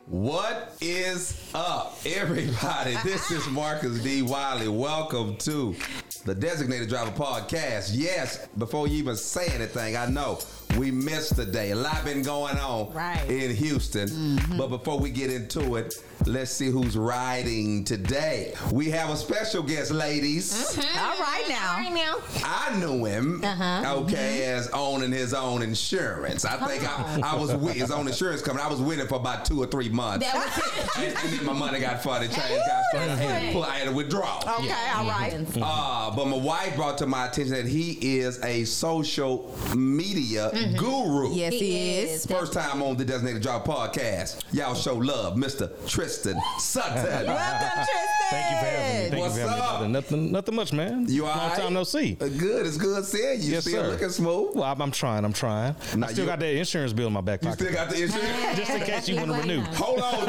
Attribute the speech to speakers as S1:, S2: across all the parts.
S1: What is up, everybody? This is Marcus D. Wiley. Welcome to the Designated Driver Podcast. Yes, before you even say anything, I know we missed the day. A lot been going on in Houston. But before we get into it, let's see who's riding today. We have a special guest, ladies.
S2: All right now.
S1: I knew him, as owning his own insurance. I think I was with his own insurance company. I was with him for about 2 or 3 months.
S2: That was it.
S1: And then my money got funny, changed, got straight. I had to withdraw.
S2: Okay, all right.
S1: But my wife brought to my attention that he is a social media guru.
S2: Yes, he is.
S1: First time on the Designated Driver Podcast. Y'all show love, Mr. Tristan Sutton.
S2: Welcome, Tristan.
S3: Thank you for having me.
S1: What's up?
S3: Nothing much, man.
S1: You all
S3: Long
S1: right?
S3: time no see.
S1: Good. It's good seeing you.
S3: Yes,
S1: still
S3: sir.
S1: looking smooth.
S3: Well, I'm trying.
S1: Now
S3: I still got that insurance bill in my back
S1: You
S3: pocket.
S1: still got the insurance?
S3: Just in case you want to renew.
S1: Hold on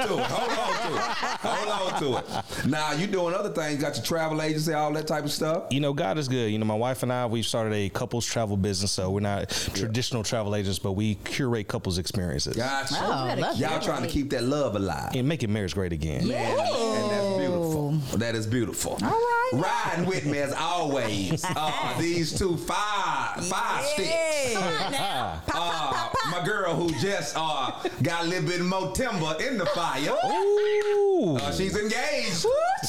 S1: to it. Now, you doing other things. Got your travel agency, all that type of stuff?
S3: You know, God is good. You know, my wife and I, we've started a couples travel business, so we're not traditional travel agents, but we curate couples experiences.
S1: Gotcha.
S2: Oh,
S1: Y'all trying to keep that love alive.
S3: And making marriage great again.
S1: Man, and that's beautiful. That is beautiful.
S2: All right.
S1: Riding with me as always. These two five sticks. My girl who just got a little bit more timber in the fire.
S3: Ooh.
S1: She's engaged.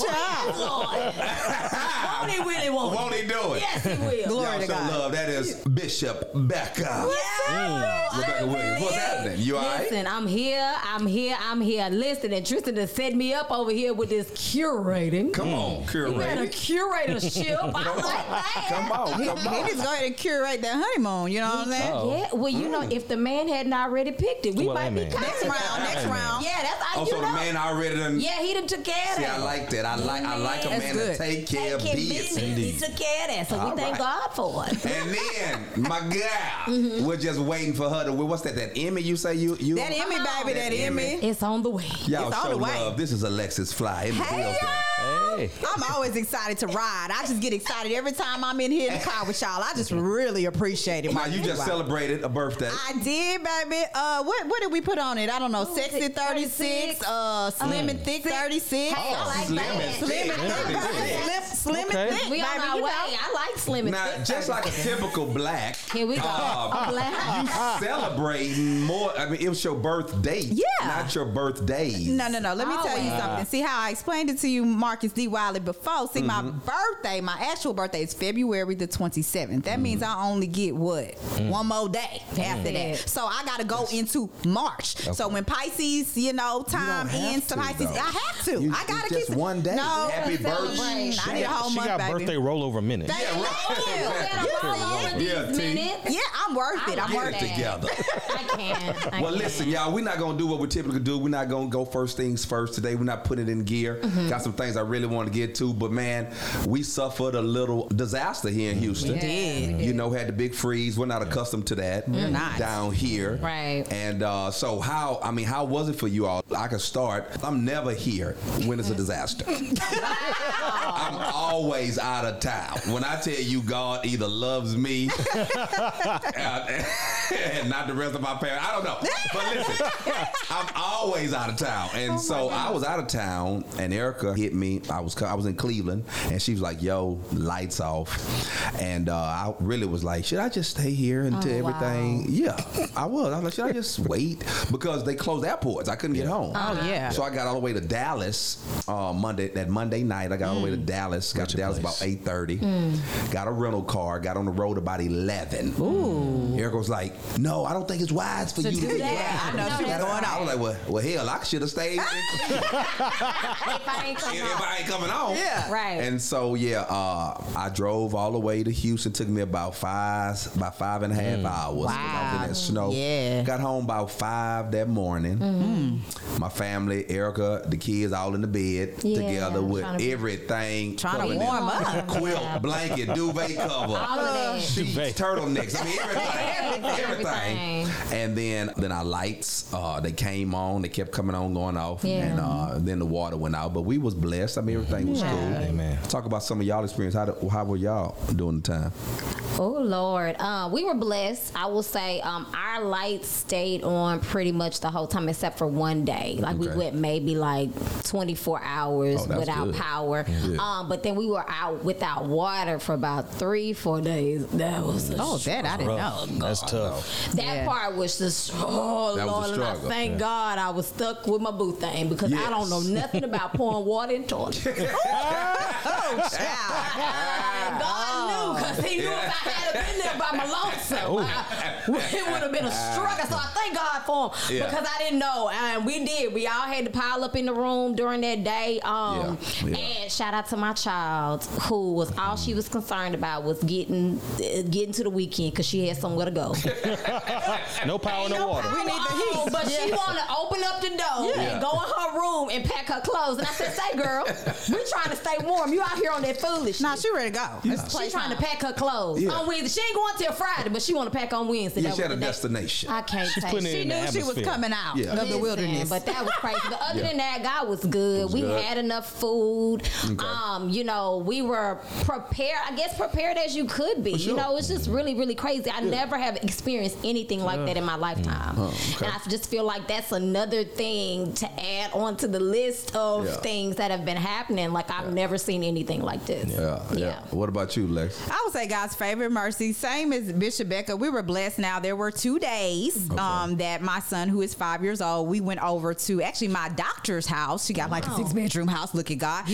S2: Won't he really want
S1: Won't he do it?
S2: Yes, he will.
S1: Glory
S2: Glory
S1: to God. Love. That is Bishop Becca. Rebecca Williams. What's happening? You all right?
S4: Listen, I'm here. Listen, and Tristan has set me up over here with this curating.
S1: Come on,
S4: You better
S1: curate.
S4: curatorship. I like that.
S1: Come on.
S2: He just go ahead and curate that honeymoon, you know what I'm saying?
S4: Yeah, well, you know, if the man hadn't already picked it, we
S3: Well,
S4: might be
S3: amen.
S2: Next
S4: confident.
S2: round.
S4: Yeah, that's how
S1: Oh,
S4: you
S1: so
S4: know.
S1: the man already done.
S4: Yeah, he done took care of
S1: See,
S4: that.
S1: I like that. I like a
S2: That's
S1: man
S2: good.
S1: to take care of business.
S4: He took care of that, so
S1: All
S4: we thank
S1: right.
S4: God for it.
S1: And then my girl, we're just waiting for her to. What's that? That Emmy? You say you?
S2: That Emmy, baby, that Emmy.
S4: It's on the way.
S1: Y'all
S2: It's on
S1: show
S2: the way.
S1: love. This is Alexis Fly in the
S2: Hey,
S1: building.
S3: Hey.
S2: I'm always excited to ride. I just get excited every time I'm in here in the car with y'all. I just really appreciate it.
S1: Now you just celebrated a birthday.
S2: I did, baby. What did we put on it? I don't know. Sexy 36, slim and thick 36.
S4: Hey, I like
S1: Slim
S4: that.
S1: and thick.
S2: Slim
S3: Okay.
S2: and thick.
S4: We on
S2: baby,
S4: our
S2: you
S4: way.
S2: know.
S4: I like slim and
S1: Now,
S4: thick.
S1: just like a typical black,
S4: Here we go. I'm
S1: you
S4: glad.
S1: celebrating more. I mean, it was your birthday,
S2: Yeah.
S1: not your birthdays.
S2: No. Let me tell you
S4: Always.
S2: something. See how I explained it to you, Marcus D. Wiley, before. See, my birthday, my actual birthday is February the 27th. That means I only get what? One more day after that. So I got to go into March. So when Pisces, time
S1: have
S2: ends to
S1: to,
S2: Pisces,
S1: though.
S2: I have to.
S1: You-
S2: I got to
S1: it's
S2: keep
S1: just
S2: it.
S1: one day.
S2: No.
S1: Happy birthday.
S2: I need a whole
S3: She
S2: month,
S3: got
S2: baby.
S3: birthday rollover minutes.
S2: Thank you.
S1: Yeah, T.
S2: Yeah, I'm worth it. I'm
S1: Get
S2: worth
S1: it
S2: it.
S1: together.
S4: I can't.
S1: Well, listen, y'all, we're not going to do what we typically do. We're not going to go first things first today. We're not putting it in gear. Got some things I really want to get to. But, man, we suffered a little disaster here in Houston.
S2: We did.
S1: You know, had the big freeze. We're not accustomed to that
S2: not.
S1: down here.
S4: Right.
S1: And so how was it for you all? I can start. I'm never here when it's a disaster. I'm always out of town. When I tell you God either loves me and not the rest of my parents, I don't know. But listen, I'm always out of town. And so I was out of town and Erica hit me. I was in Cleveland and she was like, yo, lights off. And I really was like, should I just stay here until everything? Yeah, I was. I was like, should I just wait? Because they closed airports. I couldn't get home.
S2: Oh, yeah.
S1: So I got all the way to Dallas Monday night. I got all the way to Dallas. Got to Dallas about 8:30. Got a rental car. Got on the road about 11. Ooh. Erica was like, no, I don't think it's wise for you to do that.
S2: I know she was going
S1: I
S2: out.
S1: was like, well, hell, I should have stayed if I ain't coming home.
S2: Yeah.
S4: Right.
S1: And so, I drove all the way to Houston. Took me about 5.5 hours.
S4: Wow.
S1: I was in that snow.
S2: Yeah.
S1: Got home about 5 that morning. My family, Erica, the kids all in the bed together with
S4: trying to-
S1: everything.
S2: Trying to
S1: covered
S2: warm
S1: in
S2: up.
S1: Quilt, blanket, duvet cover.
S4: All of that.
S1: Sheets,
S3: Duvet.
S1: turtlenecks, I mean everything. And then our lights, they came on, they kept coming on, going off, and then the water went out. But we was blessed. I mean, everything was cool.
S3: Amen.
S1: Talk about some of y'all experience. How were y'all during the time?
S4: Oh Lord, we were blessed. I will say, our lights stayed on pretty much the whole time except for one day. Like we went maybe like 24 hours without power. Yeah. But then we were out without water for about 3-4 days. That was
S2: that I didn't know.
S3: That's tough.
S4: That part was just Lord, and I thank God I was stuck with my boo thing because I don't know nothing about pouring water in toilets. God knew because He knew if I had been there by my lonesome, it would have been a struggle. So I thank God for him because I didn't know, and we did. We all had to pile up in the room during that day. And shout out to my child who was all she was concerned about was getting to the weekend because she had somewhere to go.
S3: No power, no water.
S4: We need the heat, but she wanted to open up the door and go in her room and pack her clothes. And I said, "Say, girl, we're trying to stay warm. You out here on that foolishness."
S2: Nah, she ready to go.
S4: She's trying to pack her clothes on Wednesday. She ain't going till Friday, but she want to pack on Wednesday.
S1: Yeah, she had a destination.
S4: I can't take it.
S2: She knew she was coming out of the wilderness.
S4: But that was crazy. But other than that, God was good. We had enough food. You know, we were prepared. I guess prepared as you could be. You know, it's just really, really crazy. I never have experienced anything like that in my lifetime. And I just feel like that's another thing to add on to the list of things that have been happening. Like I've never seen anything like this.
S1: Yeah. What about you, Lex?
S2: I would say God's favor, mercy. Same as Bishop Becca. We were blessed. Now there were 2 days that my son, who is 5 years old, we went over to actually my doctor's house. She got like a 6-bedroom house. Look at God.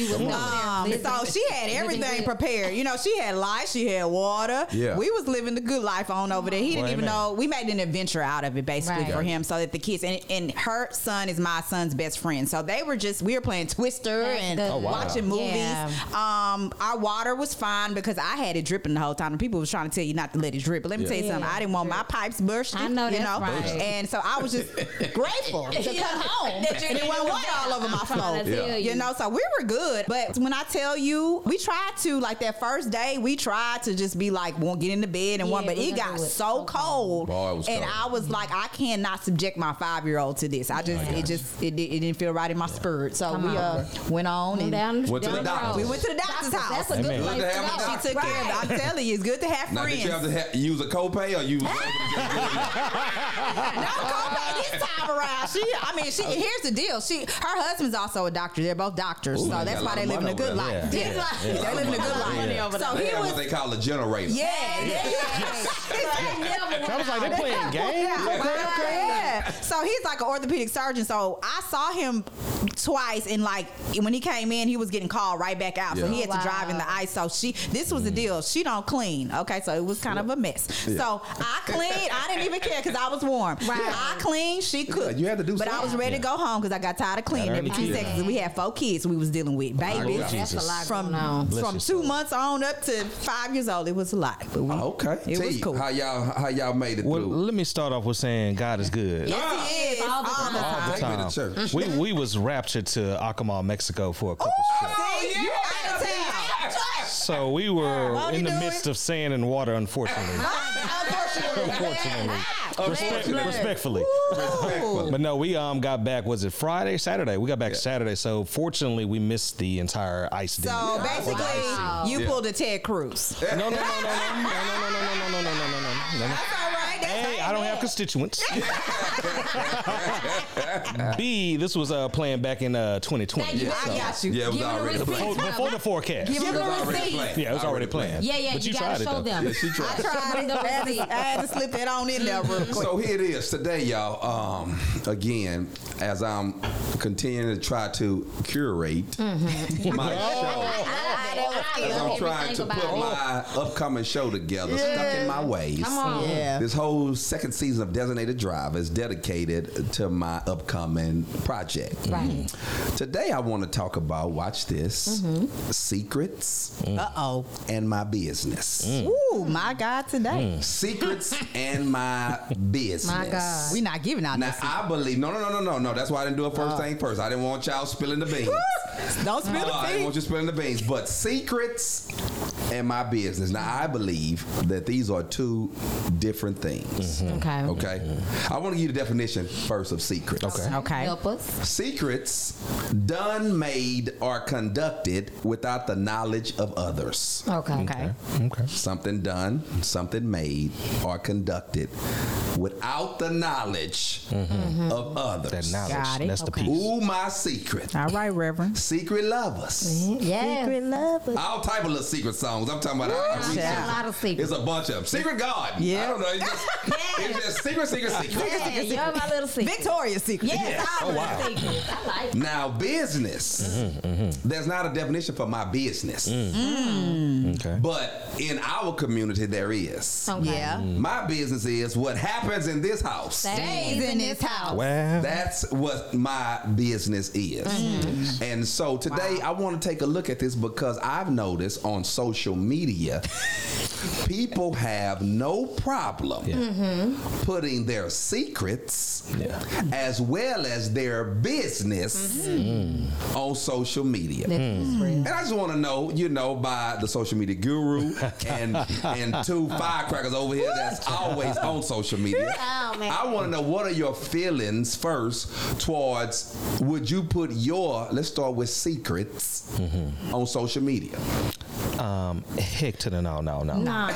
S2: So she had everything prepared. You know, she had lights, she had water. Yeah. We was living the good life on over there. He didn't even know. We made an adventure out of it basically for him, so that the kids and her son is my son's best friend. So they were we were playing Twister and watching movies. Yeah. Our water was fine because I had it dripping the whole time. And people was trying to tell you not to let it drip. But let me tell you something. I didn't want my pipes bursting.
S4: I know that's right.
S2: And so I was just grateful to come home. And it wasn't water all over my floor. You know, so we were good. But when I tell you, we tried to, like that first day, we tried to just be like, won't get into bed and but it got so cold. And I was like, I cannot subject my 5-year-old to this. I just, it didn't feel right in my spirit. So we went on and
S1: went to the doctor.
S2: We went to the doctor's house.
S4: That's a good place to go.
S2: She took care of it. I'm telling you, it's good to have friends.
S1: Now, did you have to use a copay or you?
S2: No copay this time around. Here's the deal. Her husband's also a doctor. They're both doctors, so that's why they living a good life. They're living a good life. So he was
S1: what they call a generator.
S3: I was like, they playing games.
S2: So he's like an orthopedic surgeon. So I saw him twice, and like when he came in, he was getting called right back out. So he had to drive in the ice. So this was the deal. She don't clean. Okay, so it was kind of a mess. So I cleaned. I didn't even care because I was warm. I cleaned. She cooked.
S1: You had to do
S2: something. But I was ready to go home because I got tired of cleaning every 2 seconds. And we had 4 kids we was dealing with. Babies.
S4: That's a lot
S2: from 2 months on up to 5 years old. It was a lot. But it was cool.
S1: How y'all made it through?
S3: Let me start off with saying God is good.
S2: Yes, He is. All the
S3: time. We was raptured to Acapulco, Mexico for a couple trips. So we were in the midst of sand and water, unfortunately. Respectfully. But no, we got back, was it Friday, Saturday? We got back Saturday, so fortunately we missed the entire ice day.
S2: So basically, you pulled a Ted Cruz.
S3: No. That's all right. A, I don't have constituents. B, this was planned back in 2020.
S2: I got you.
S1: Yeah, it was already planned.
S3: Before the forecast.
S2: Give them a receipt.
S3: Yeah, it was already planned.
S4: Yeah,
S3: but
S4: you gotta show them.
S1: Yeah, she tried.
S2: I tried it. I had to slip that on in there real quick.
S1: So here it is today, y'all. Again, as I'm continuing to try to curate my show, as I'm trying to put my upcoming show together, stuck in my ways.
S4: Come on.
S2: Yeah.
S1: This whole second season of Designated Drive is dedicated to my upcoming project.
S4: Right.
S1: Today I want to talk about, watch this, secrets and my business.
S2: Ooh, my God, today.
S1: Secrets and my business.
S4: My God.
S2: We not giving out
S1: Now,
S2: that.
S1: I believe, no. That's why I didn't do it first thing first. I didn't want y'all spilling the beans.
S2: Don't spill the
S1: I didn't
S2: beans.
S1: want you spilling the beans. But secrets and my business. Now, I believe that these are two different things. Okay. I want to give you the definition first of secrets.
S2: Okay.
S4: Help us.
S1: Secrets done, made, or conducted without the knowledge of others.
S2: Okay.
S1: Something done, something made, or conducted without the knowledge of others.
S3: That knowledge.
S2: Got it.
S3: That's the
S2: Okay.
S3: piece.
S1: Ooh, my secret.
S2: All right, Reverend.
S1: Secret lovers.
S4: Yeah.
S1: All type of little secret songs. I'm talking about.
S4: A lot of secrets.
S1: It's a bunch of them. Secret Garden.
S2: Yeah.
S1: I don't know. It's just secret.
S4: Yeah, you're my little secret.
S2: Victoria's Secret.
S4: Yes,
S3: Oh, wow.
S4: secrets. I like it.
S1: Now, business. There's not a definition for my business.
S3: Okay.
S1: But in our community, there is.
S4: Okay.
S2: Yeah.
S1: My business is what happens in this house.
S4: Stays in this house.
S3: Well,
S1: That's what my business is. And so today I want to take a look at this because I've noticed on social media, people have no problem putting their secrets as well as their business on social media. And I just want to know, by the social media guru and two firecrackers over here that's always on social media.
S4: Oh, man.
S1: I want to know, what are your feelings first towards, would you put let's start with secrets on social media?
S3: heck to the no, not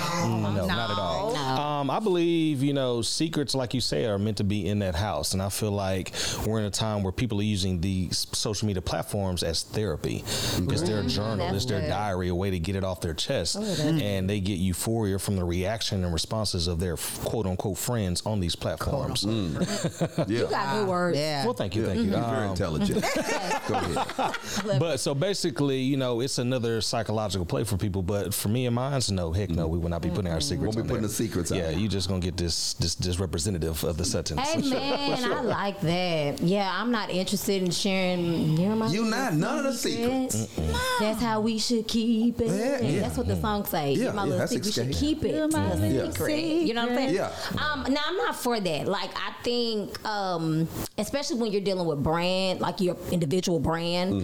S3: at all.
S4: No.
S3: I believe, secrets, like you say, are meant to be in that house. And I feel like we're in a time where people are using these social media platforms as therapy. It's their journal, it's their diary, a way to get it off their chest. And they get euphoria from the reaction and responses of their quote unquote friends on these platforms.
S4: You got good words.
S2: Yeah.
S3: Well, thank you.
S1: You're very intelligent. Go ahead.
S3: But so basically, it's another psychological play for people. But for me and mine, no, heck no, we will not be putting our secrets
S1: Won't be
S3: on
S1: putting
S3: there.
S1: the secrets out.
S3: Yeah, you just gonna get this representative of the sentence.
S4: Hey man, I like that. Yeah, I'm not interested in sharing my
S1: You not none of the secrets.
S4: That's how we should keep it.
S1: Yeah.
S4: That's what the song say.
S1: Yeah,
S4: You're my little
S1: that's
S4: secret. We should
S1: escape.
S4: keep it.
S2: You're my
S1: little
S4: secret. You know what I'm saying?
S1: Yeah.
S4: Now I'm not for that. Like I think, especially when you're dealing with brand, like your individual brand,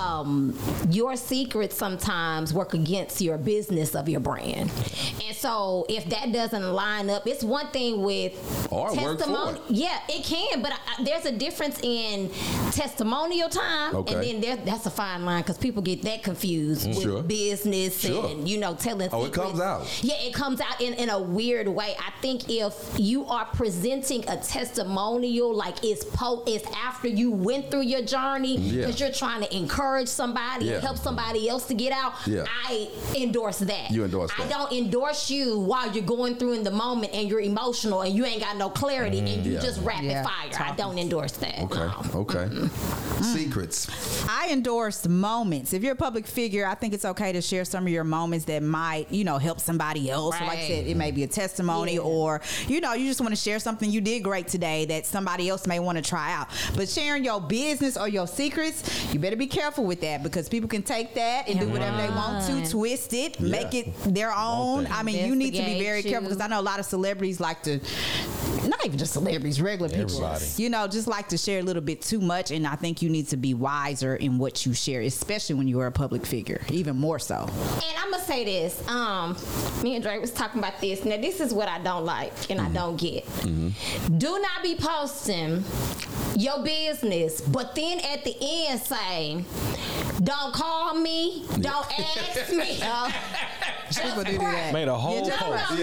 S4: your secrets sometimes work against your business of your brand. And so if that doesn't line up, it's one thing with
S1: Or work for it.
S4: Yeah, it can, but there's a difference in testimonial time,
S1: Okay.
S4: and then that's a fine line because people get that confused with
S1: Sure.
S4: business
S1: Sure.
S4: and telling.
S1: Oh, it
S4: secrets.
S1: comes out.
S4: Yeah, it comes out in a weird way. I think if you are presenting a testimonial, like it's after you went through your journey, because you're trying to encourage somebody and help somebody else to get out.
S1: Yeah.
S4: I endorse that.
S1: You endorse
S4: I
S1: that.
S4: don't endorse you while you're going through in the moment and you're emotional and you ain't got no clarity and you just rapid fire. I don't endorse that.
S1: Okay.
S4: No.
S1: Okay. Secrets.
S2: I endorse moments. If you're a public figure, I think it's okay to share some of your moments that might, help somebody else. So like I said, it may be a testimony or, you just want to share something you did great today that somebody else may want to try out. But sharing your business or your secrets, you better be careful with that because people can take that and do whatever they want to, twist it, make it their own. I mean, you need to be very careful because I know a lot of celebrities like to, not even just celebrities, regular people,
S3: Everybody.
S2: just like to share a little bit too much. And I think you need to be wiser in what you share, especially when you are a public figure, even more so.
S4: And I'm gonna say this. Me and Dre was talking about this. Now, this is what I don't like and I don't get. Do not be posting your business, but then at the end say, "Don't call me, don't ask me."
S2: People do that.
S3: Made a whole post.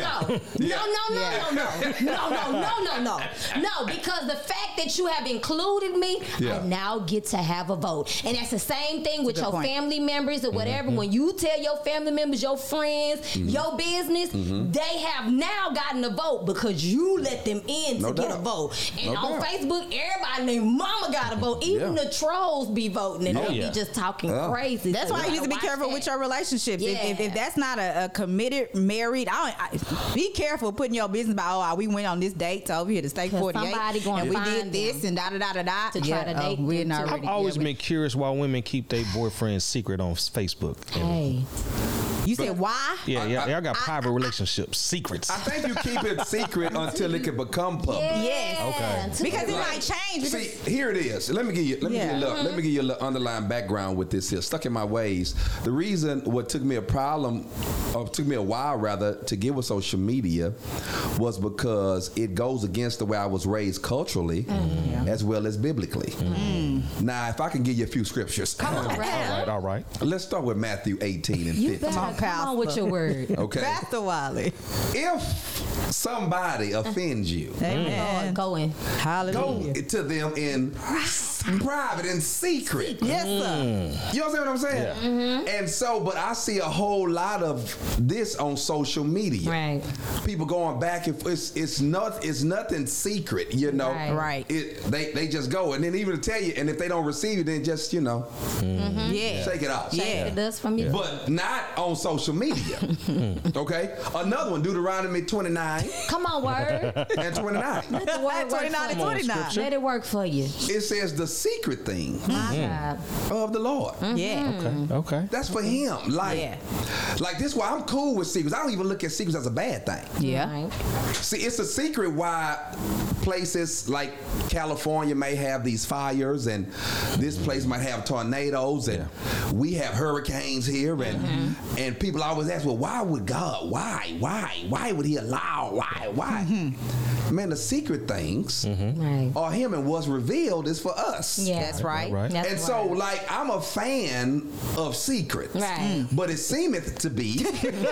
S4: No, because the fact that you have included me, I now get to have a vote. And that's the same thing with your family members or whatever. When you tell your family members, your friends, your business, they have now gotten a vote because you let them in to get a vote. And on Facebook, everybody named mama got a vote. Even the trolls be voting and they be just talking crazy.
S2: That's why you need to be careful with your relationships. If that's not a committed married, be careful putting your business about, we went on this date to over here to Steak 48 and we did this and da.
S4: to try to date
S2: we're
S4: them,
S2: not
S4: too.
S2: ready.
S3: I've always been curious why women keep their boyfriend's secret on Facebook.
S4: Hey.
S2: You said why?
S3: Yeah, y'all got private relationships, secrets.
S1: I think you keep it secret until it can become public.
S2: Yes.
S3: Okay.
S2: Because it might change.
S1: See, here it is. Let me give you a little underlying background with this here. Stuck in my ways. The reason what took me a while rather to get with social media was because it goes against the way I was raised culturally as well as biblically. Now, if I can give you a few scriptures.
S4: Come on,
S3: All right.
S1: Let's start with Matthew 18 and 15.
S4: Come on with your word.
S1: Okay.
S2: Pastor Wiley.
S1: If somebody offends you,
S2: Amen.
S4: Go in.
S1: go
S2: Hallelujah.
S1: to them in private and secret.
S2: Yes, sir.
S1: You understand what I'm saying? And so, but I see a whole lot of this on social media.
S4: Right.
S1: People going back and it's nothing secret, you know.
S2: Right.
S1: They just go, and then even to tell you, and if they don't receive it, then just
S2: Yeah.
S1: shake it off.
S2: Yeah.
S4: It does from you.
S1: But not on social media. Okay. Another one, Deuteronomy 29
S4: Come on, word.
S1: and 29.
S4: Let the word work
S2: 29 and
S4: for you.
S2: 29.
S4: Let it work for you.
S1: It says the secret thing
S4: My God.
S1: of the Lord.
S2: Yeah.
S3: Okay.
S1: That's for him. Like this is why I'm cool with secrets. I don't even look at secrets as a bad thing.
S2: Yeah.
S4: Right.
S1: See, it's a secret why places like California may have these fires, and this place might have tornadoes, and we have hurricanes here, and people always ask, well, why would God? Why would he allow? Why? Man, the secret things
S4: Right.
S1: are him, and what's revealed is for us.
S4: Yeah.
S2: That's right.
S3: Right.
S4: That's
S1: And so,
S4: right.
S1: like, I'm a fan of secrets.
S4: Right.
S1: But it seemeth to be,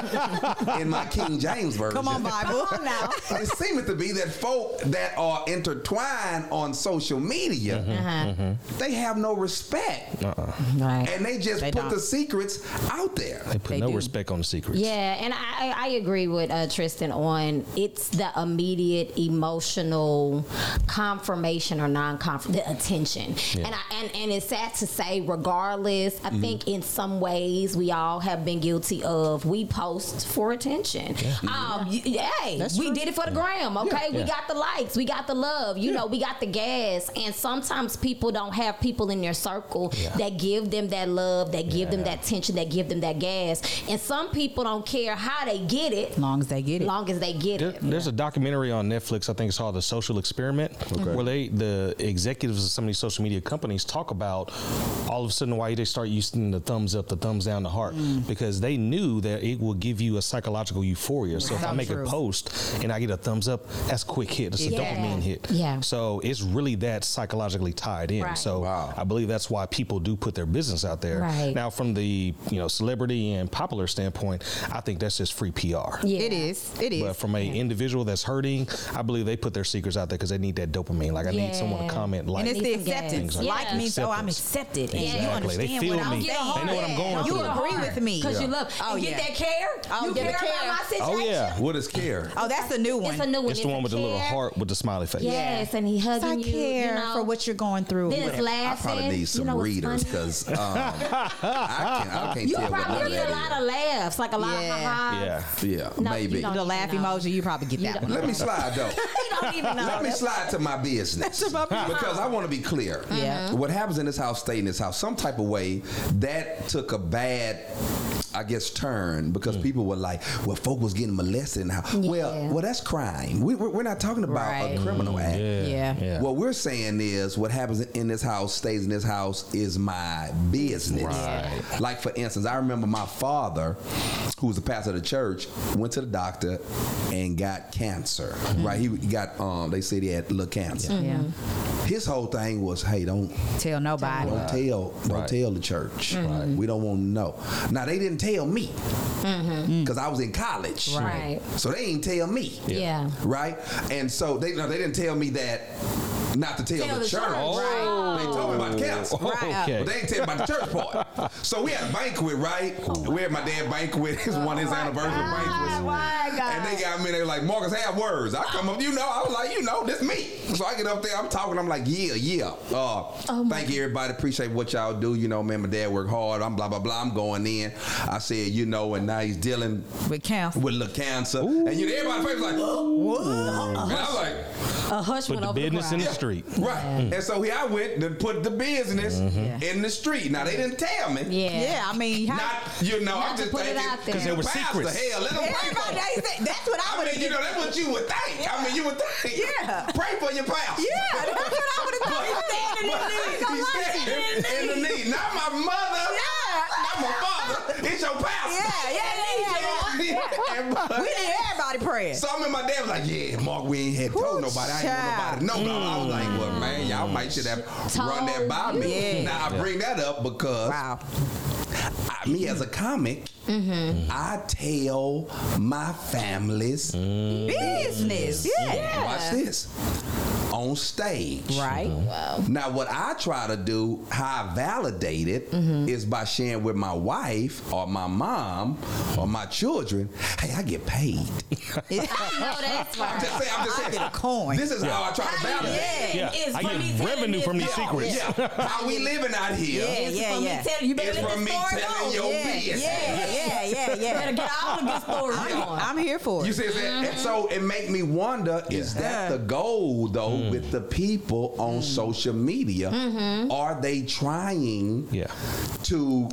S1: in my King James Version.
S2: Come on, Bible.
S4: Come on now.
S1: It seemeth to be that folk that are intertwined on social media, they have no respect.
S4: Right.
S1: And they just
S2: They
S1: put
S2: don't.
S1: the secrets out there.
S3: They put
S2: They
S3: no
S2: do.
S3: respect on the secrets.
S4: Yeah, and I agree with Tristan on it's the immediate emotional confirmation or the attention.
S3: Yeah.
S4: And it's sad to say, regardless, I think in some ways we all have been guilty of we post for attention. Hey,
S2: That's
S4: we
S2: true.
S4: did it for the gram, okay? We
S3: Yeah.
S4: got the likes, we got the love, you know, we got the gas. And sometimes people don't have people in their circle that give them that love, that give them that attention, that give them that gas. And some people don't care how they get it,
S2: As long as they get it.
S4: long as they get it.
S3: There's a documentary on Netflix, I think it's called The Social Experiment, where the executives of some of these social media companies talk about all of a sudden why they start using the thumbs up, the thumbs down, the heart, because they knew that it will give you a psychological euphoria. So if I
S2: So
S3: make
S2: true.
S3: a post and I get a thumbs up, that's a quick hit. It's a
S4: Yeah.
S3: dopamine hit.
S4: Yeah.
S3: So it's really that psychologically tied in.
S4: Right.
S3: So
S1: Wow.
S3: I believe that's why people do put their business out there.
S4: Right.
S3: Now, from the celebrity and popular standpoint, I think that's just free PR.
S4: Yeah.
S2: It is. It is.
S3: But from an individual that's hurting, I believe they put their secrets out there because they need that dopamine. Like I need someone to comment, like.
S2: and it's the
S4: Need some gas.
S2: acceptance.
S3: Things
S2: Like means, oh, I'm
S3: acceptance.
S2: accepted. And you
S3: Exactly. They
S2: understand
S3: feel
S2: what I'm
S3: me.
S2: saying.
S3: They know what I'm going
S2: You
S3: through.
S2: agree with me.
S4: Because you love.
S2: Oh,
S4: and
S2: yeah.
S4: get that care.
S2: Oh,
S4: you
S2: get the
S4: care
S2: care.
S4: about my situation.
S3: Oh yeah,
S1: What is care?
S2: Oh, that's the new one.
S4: It's a new one.
S3: it's the one with the little
S4: care.
S3: heart with the smiley face.
S4: Yes, and he
S2: I
S4: hugging you.
S2: care
S4: you know.
S2: for what you're going through.
S4: Then it's
S2: Whatever.
S1: I
S4: laughing.
S1: probably need some
S4: you know what's
S1: readers
S4: funny?
S1: because I can't
S4: You
S1: tell what
S4: probably
S1: none of
S4: need a
S1: that
S4: lot of laughs, like a lot
S2: Yeah.
S4: of ha-has.
S3: Yeah.
S1: is. Yeah,
S4: No,
S1: maybe.
S4: you don't.
S2: The laugh
S4: No.
S2: emoji, you probably get that one.
S1: Let me slide though.
S4: You don't even know.
S1: Let me slide to my business because I want to be clear.
S2: Yeah.
S1: What happens in this house, stay in this house. Some type of way that took a bad, I guess, turn because people were like, "Well, folk was getting molested in the house." Well, that's crime. We're not talking about
S2: Right.
S1: a criminal act.
S2: Yeah.
S1: What we're saying is what happens in this house stays in this house is my business.
S3: Right.
S1: Like for instance, I remember my father, who was the pastor of the church, went to the doctor and got cancer. Right? He got they said he had a little cancer.
S2: Yeah.
S1: His whole thing was, hey, don't
S2: Tell nobody.
S1: tell the church. We don't want to know. Now they didn't tell me because I was in college.
S4: Right.
S1: So they didn't tell me.
S4: Yeah.
S1: Right? And so they didn't tell me that not to tell the church.
S4: Right.
S1: They told me about the cancer.
S3: Okay.
S1: But they ain't tell me about the church part. So we had a banquet, right? We had my dad's banquet. It's one of his anniversary banquets.
S4: my God.
S1: And they got me, they were like, Marcus, have words. I come up, I was like, this me. So I get up there, I'm talking, I'm like, yeah. Thank you, everybody. Appreciate what y'all do. Man, my dad worked hard. I'm blah, blah, blah. I'm going in. I said, and now he's dealing
S2: With cancer.
S1: with little cancer. And everybody's face was like, and I was like,
S4: A hush
S3: Put
S4: went
S3: the
S4: over
S3: business in
S4: the
S3: the
S4: crowd.
S3: street.
S1: right. And so here I went and put the business in the street. Now they didn't tell tell me.
S2: Yeah, I mean,
S1: Not, I'm
S4: Not to
S1: just
S4: put it
S1: thinking.
S4: out there. 'Cause
S3: they were
S1: Pastor,
S3: secrets.
S1: Hell, let them pray for
S2: everybody,
S1: them.
S2: that's what I would have
S1: That's what you would think. I mean, you would think.
S2: Yeah.
S1: Pray for your pastor.
S2: Yeah, that's what I would have thought.
S1: He's standing in the need. Not my mother. Not my father. It's your pastor.
S2: We need everybody praying.
S1: So I remember my dad was like, yeah, Mark, we ain't had told nobody. I ain't want nobody to know. I was like, well, man, y'all might should have run that by me.
S2: Yeah.
S1: Now, I bring that up because me as a comic, I tell my family's
S2: business. Yeah.
S1: Watch this. On stage.
S2: Right.
S4: Wow.
S1: Now, what I try to do, how I validate it, is by sharing with my wife or my mom or my children, hey, I get paid.
S4: No, that's
S1: I'm just saying.
S2: I get a coin.
S1: This is how I try to validate.
S3: I get revenue from these secrets.
S1: Yeah. How we living out here.
S4: You better
S1: It's
S4: let
S1: from
S4: the
S1: me
S4: story
S1: telling
S4: go.
S1: your business.
S4: Better get all the good stories going.
S2: I'm here for it.
S1: You see what I'm saying? And so it make me wonder, is that the goal, though, with the people on social media? Are they trying to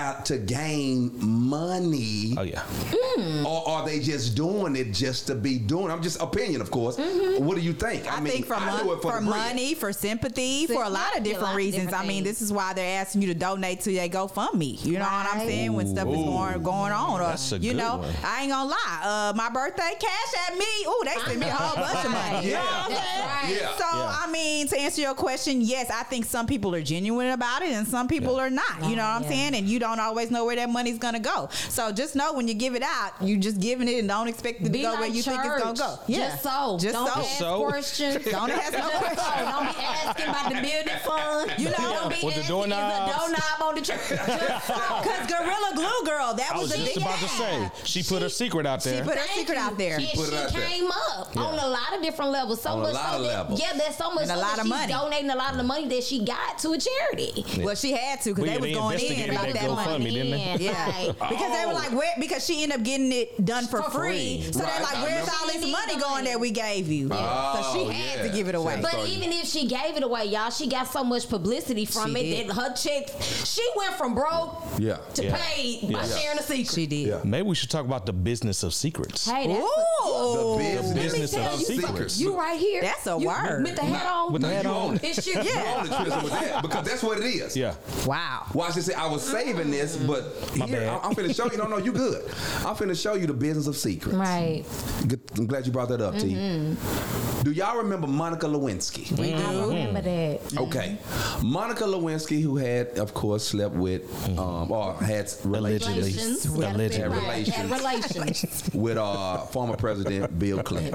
S1: gain money?
S3: Oh, yeah.
S1: Or are they just doing it just to be doing it? I'm just opinion, of course. What do you think?
S2: I think for money, for sympathy, for a lot of different reasons. I mean, this is why they're asking you to donate to their GoFundMe. You know what I'm saying? When stuff is going on. Or,
S3: That's a good one.
S2: I ain't gonna lie. My birthday, cash at me. Ooh, they sent me a whole bunch of money. You know what I'm saying?
S1: Yeah.
S2: So, I mean, to answer your question, yes, I think some people are genuine about it and some people are not. You know what I'm saying? And you don't always know where that money's gonna go. So just know when you give it out, you just giving it and don't expect it to go where you think it's gonna go.
S4: Just so. Don't ask questions.
S2: Don't ask no questions.
S4: Don't be asking about the building fund.
S2: You know,
S4: don't be
S3: with the
S4: asking
S3: doorknobs.
S4: is a doorknob on the church. Just so.
S2: Because Gorilla Glue Girl, that
S3: I was
S2: the
S3: just
S2: big
S3: about to say, she put her secret out there.
S2: She put her secret out there.
S4: And
S1: put it out
S4: she
S1: there.
S4: came up on a lot of different levels. So
S1: On a
S4: much
S1: lot
S4: so
S1: of
S4: that,
S1: levels.
S4: there's so much
S2: And a
S4: so
S2: lot
S4: that
S2: of
S4: she's
S2: money.
S4: donating a lot of the money that she got to a charity.
S2: Well, she had to because
S3: Well,
S2: they was
S3: they
S2: going in
S3: investigated
S2: about
S3: that
S2: that money.
S3: GoFundMe, didn't they?
S2: Yeah, because they were like, where? Because she ended up getting it done for free. So
S1: Right,
S2: they're like,
S1: I
S2: where's
S1: remember.
S2: all this
S4: She need
S2: money
S4: the
S2: going
S4: money.
S2: that we gave you? So she had to give it away.
S4: But even if she gave it away, y'all, she got so much publicity from
S2: She
S4: it
S2: did.
S4: that her check, she went from broke to paid by sharing a secret.
S2: She did.
S1: Yeah.
S3: Maybe we should talk about the business of secrets.
S4: Hey, that's
S2: Ooh,
S1: The
S3: business
S4: tell
S3: of
S4: you
S3: secrets.
S4: You right here.
S2: That's a
S4: You-
S2: word.
S4: With the hat on.
S3: With the hat on.
S4: It's you.
S1: You own the Tristan with that because that's what it is.
S3: Yeah.
S2: wow.
S1: Watch this. I was saving this, but
S3: My
S1: here,
S3: bad.
S1: I'm finna show you. No, you good. I'm finna show you the business of secrets.
S4: Right.
S1: Good. I'm glad you brought that up, T. Do y'all remember Monica Lewinsky?
S2: We
S4: I
S2: do.
S4: remember that.
S1: Okay. Monica Lewinsky, who had, of course, slept with, or had relations
S3: Allegedly.
S1: Had
S4: Right. Relations.
S1: with former President Bill Clinton.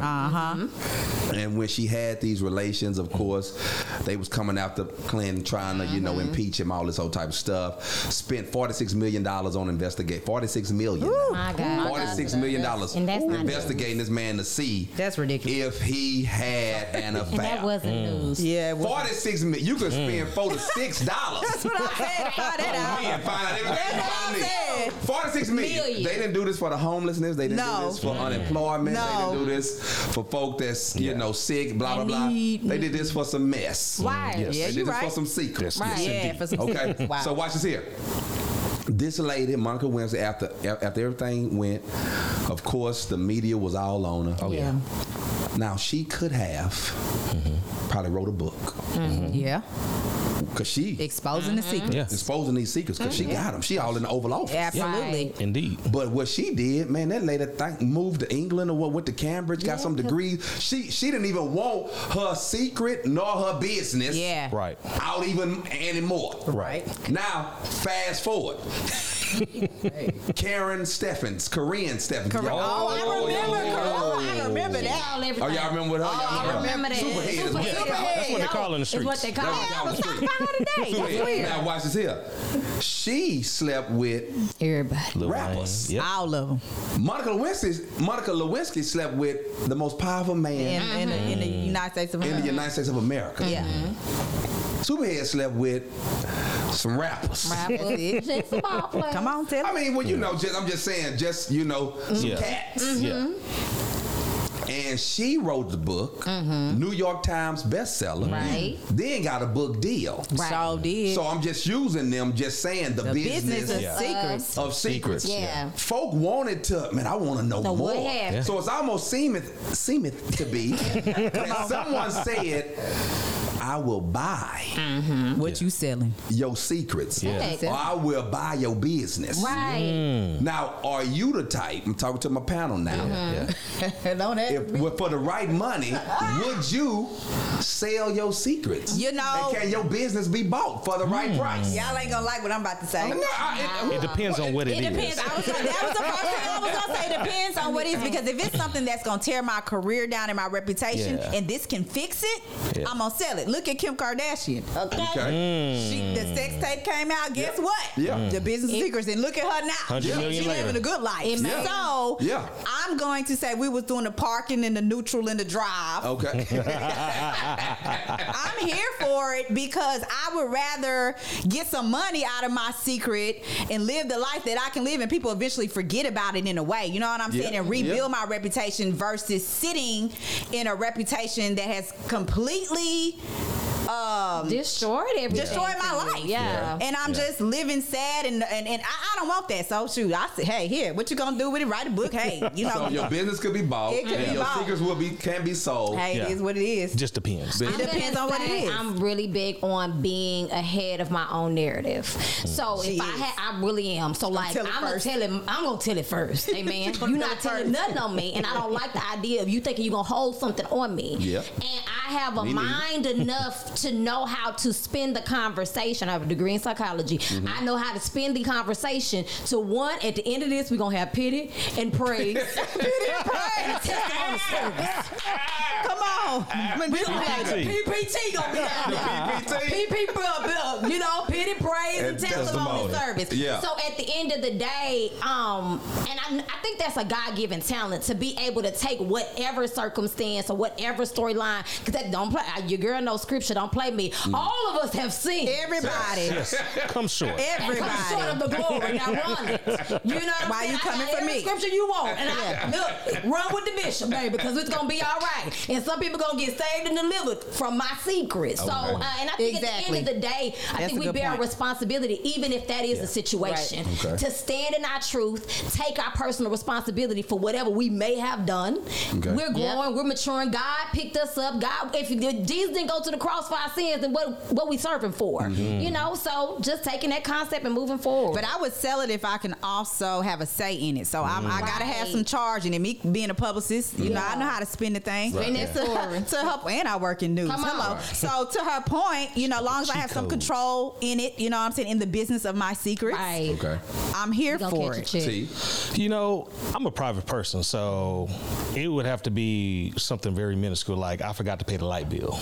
S1: And when she had these relations, of course, they was coming after Clinton, trying to, impeach him, all this whole type of stuff. Spent $46 million on investigate. $46 million.
S4: My God.
S1: $46 million
S4: And that's not
S1: investigating this man to see
S2: That's ridiculous.
S1: if he had an affair.
S4: And that wasn't news.
S2: Yeah. Well,
S1: 46 million. You could spend $4 to $6.
S2: that's what I said. Find that out.
S1: Man, find out everything
S2: That's what I
S1: about me.
S2: said.
S1: 46 million.
S4: Million.
S1: They didn't do this for the homelessness. They didn't
S2: No.
S1: do this for unemployment. They
S2: No.
S1: didn't do this for folk that's sick. Blah blah
S2: And
S1: blah.
S2: need-
S1: They did this for some mess.
S4: Right.
S3: Yes.
S2: Yeah,
S1: They
S2: you
S1: did this
S2: right.
S1: for some secrets.
S3: Yes, yes,
S2: Yeah,
S3: indeed.
S2: for some
S1: Okay.
S2: Wow.
S1: So watch this here. This lady, Monica Lewinsky, after everything went, of course, the media was all on her.
S3: Oh, yeah.
S1: Now she could have probably wrote a book
S2: Yeah.
S1: because she
S2: Exposing the secret.
S3: Yeah.
S1: exposing these secrets because she got them. She all in the Oval Office.
S2: Absolutely.
S3: Indeed.
S1: But what she did, man, that lady moved to England or went to Cambridge, got some degrees. She didn't even want her secret nor her business
S2: Yeah.
S3: Right.
S1: out even anymore.
S3: Right.
S1: Now, fast forward. Korean Steffens.
S2: Oh, I remember that.
S1: Oh, y'all remember her?
S4: I remember that.
S1: Superhead is what they call her.
S3: That's what they call in the
S4: Is what
S3: streets.
S4: they
S1: That's
S4: call
S1: what they call
S4: it.
S1: the street. Superhead. Now watch this here. She slept with
S4: Everybody.
S3: Lil
S1: rappers.
S3: Wayne. Yep.
S2: All of them.
S1: Monica Lewinsky slept with the most powerful man
S2: In the United States of
S1: in
S2: America.
S1: the United States of America.
S2: Yeah.
S1: Superhead slept with some rappers.
S2: That's it. Come on, tell
S1: I
S2: me.
S1: mean, well, I'm just saying, some
S3: Yeah.
S1: cats.
S3: Yeah.
S1: And she wrote the book, New York Times bestseller.
S4: Right.
S1: Then got a book deal.
S4: Right.
S2: So did.
S1: So I'm just using them, just saying the business
S2: of
S3: Yeah.
S2: secrets.
S1: of secrets.
S4: Yeah.
S1: Folk wanted to, man, I want to know
S4: So
S1: more.
S4: what happened?
S1: So it's almost seemeth to be that someone said, I will buy
S2: What you selling?
S1: your secrets.
S4: Yeah.
S1: Or I will buy your business.
S4: Right.
S1: Now, are you the type, I'm talking to my panel now,
S2: Don't
S1: if for the right money, would you sell your secrets?
S2: You know-
S1: And can your business be bought for the right price?
S2: Y'all ain't gonna like what I'm about to say.
S1: No,
S3: It depends on what it is.
S2: depends. That was the first thing I was gonna say. Depends on what it is, because if it's something that's gonna tear my career down and my reputation,
S3: Yeah.
S2: and this can fix it,
S3: Yeah.
S2: I'm gonna sell it. Look at Kim Kardashian.
S1: Okay.
S2: The sex tape came out. Guess what?
S1: Yeah.
S2: The business secrets. And look at her now.
S3: 100 million
S2: She
S3: later.
S2: living a good life.
S4: Yeah.
S2: So
S1: Yeah.
S2: I'm going to say we was doing the parking and the neutral and the drive.
S1: Okay.
S2: I'm here for it because I would rather get some money out of my secret and live the life that I can live, and people eventually forget about it in a way. You know what I'm saying?
S1: Yeah.
S2: And rebuild
S1: Yeah.
S2: my reputation versus sitting in a reputation that has completely
S4: Destroyed everything.
S2: destroyed my
S4: to you.
S2: life.
S4: Yeah.
S2: And I'm just living sad, and I don't want that. So shoot, I said, hey, here, what you gonna do with it? Write a book. Hey, you know,
S1: So your business could be bought,
S2: It could
S1: and
S2: be
S1: your
S2: bought.
S1: secrets can be sold.
S2: hey,
S3: Yeah.
S2: it is what it is.
S3: Just depends.
S1: It
S4: I'm gonna
S2: depends on what it
S4: say
S2: is.
S4: I'm really big on being ahead of my own narrative. So
S2: She
S4: if I
S2: is.
S4: I really am. So like
S2: tell it
S4: I'm gonna
S2: first.
S4: tell him. I'm gonna tell it first. Amen.
S2: gonna
S4: You're
S2: tell
S4: not
S2: it
S4: telling
S2: first.
S4: nothing on me, and I don't like the idea of you thinking you're gonna hold something on me.
S1: Yeah.
S4: And I have a
S1: Me neither.
S4: mind enough to know how to spin the conversation. I have a degree in psychology.
S1: Mm-hmm.
S4: I know how to spin the conversation. So one, at the end of this, we're gonna have pity and praise. Pity and praise. And a testimony service.
S2: Come on.
S4: We gonna have the PPT gonna be out there. PP, you know, pity, praise, and
S1: And
S4: testimony
S1: testimony.
S4: service.
S1: Yeah.
S4: So at the end of the day, and I think that's a God-given talent to be able to take whatever circumstance or whatever storyline, because that don't play. Your girl knows scripture. Don't play me. All of us have seen.
S2: Everybody.
S3: Yes, come short.
S4: Come short of the glory. Now run it. You know what I'm
S2: Why
S4: saying?
S2: you coming
S4: I got
S2: for
S4: every
S2: me?
S4: Scripture you want, and I look, run with the bishop, baby, because it's gonna be all right. And some people gonna get saved and delivered from my secret. So, and I think at
S2: Exactly.
S4: the end of the day, I
S2: That's
S4: think
S2: a
S4: we
S2: good
S4: bear
S2: point.
S4: responsibility, even if that is a situation,
S1: Right. Okay.
S4: to stand in our truth, take our personal responsibility for whatever we may have done.
S1: Okay.
S4: We're growing, we're maturing. God picked us up. God, if Jesus didn't go to the cross for our sins, then what we serving for? You know, so just taking that concept and moving forward.
S2: But I would sell it if I can also have a say in it. So I gotta have some charge in it. Me being a publicist, you know, I know how to spin the thing.
S4: Spin that story.
S2: To her, and I work in news.
S4: Come on.
S2: Hello.
S1: Right.
S2: So to her point, you know, as long as I have some
S3: Cheat code.
S2: control in it, you know what I'm saying, in the business of my secrets,
S4: Right.
S1: Okay.
S2: I'm here
S4: You gonna
S2: for
S4: catch a
S2: it.
S4: check.
S1: See,
S3: You know, I'm a private person, so it would have to be something very minuscule, like I forgot to pay the light bill.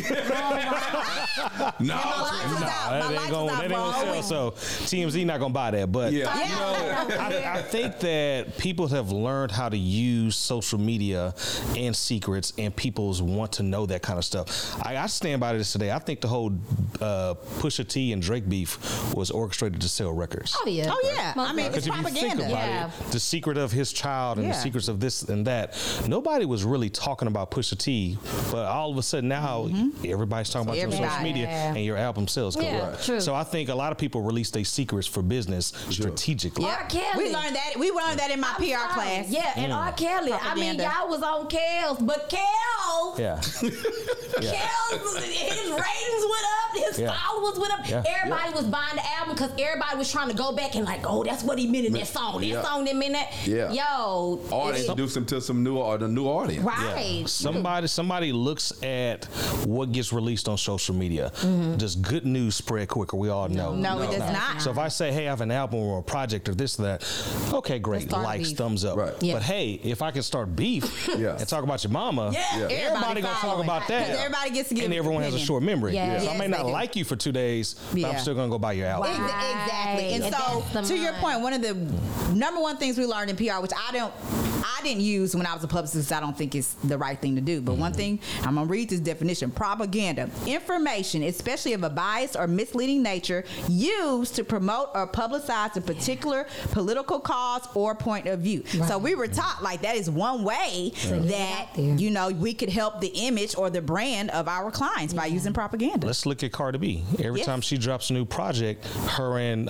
S1: no.
S3: That ain't gonna sell. So TMZ not gonna buy that. But
S1: Yeah.
S3: you know, I think that people have learned how to use social media and secrets, and people's want to know that kind of stuff. I stand by this today. I think the whole Pusha T and Drake beef was orchestrated to sell records.
S4: Oh yeah.
S2: Oh yeah. I mean, it's
S3: Because if you think
S2: propaganda.
S3: about
S4: Yeah.
S3: it, the secret of his child and the
S2: Yeah.
S3: secrets of this and that, nobody was really talking about Pusha T, but all of a sudden now everybody's talking about your social
S2: Everybody.
S3: media and your album sales.
S4: Yeah,
S3: Correct.
S4: true.
S3: So I think a lot of people release their secrets for business strategically.
S4: R. Kelly.
S2: We learned that in my
S4: I'm
S2: PR
S4: sorry.
S2: class.
S4: Yeah, and R. Kelly.
S2: Propaganda.
S4: I mean, y'all was on Kel's, but Kel,
S3: Yeah.
S4: Kel's, his ratings went up, his
S3: Yeah.
S4: followers went up.
S3: Yeah.
S4: Everybody was buying the album because everybody was trying to go back and like, oh, that's what he meant in that song. That
S1: Yeah.
S4: song didn't mean that.
S1: Yeah.
S4: Yo.
S1: Or they introduce them to the new audience.
S4: Right.
S3: Somebody looks at what gets released on social media. Does good news spread quicker? We all know.
S2: No, it does not.
S3: So if I say, hey, I have an album or a project or this or that, okay, great,
S4: Let's start
S3: likes,
S4: beef.
S3: thumbs up.
S1: Right.
S4: Yeah.
S3: But hey, if I can start beef
S1: Yeah.
S3: and talk about your mama,
S4: Yeah.
S3: everybody everybody gonna talk about that.
S2: Because everybody gets to give
S3: and everyone has a short memory.
S4: Yeah.
S3: So I may
S2: Yes,
S3: not
S2: they do.
S3: like you for 2 days, but I'm still gonna go buy your album.
S2: Exactly. And
S4: And
S2: so,
S4: that's the
S2: to your
S4: mind.
S2: point, one of the number one things we learned in PR, which I didn't use when I was a publicist, I don't think it's the right thing to do. But one thing, I'm gonna read this definition: propaganda, information, especially of a biased or misleading nature, used to promote or publicize a particular political cause or point of view. So we were taught like that is one way that we could help the image or the brand of our clients by using propaganda.
S3: Let's look at Cardi B. Every
S2: Yes.
S3: time she drops a new project, her and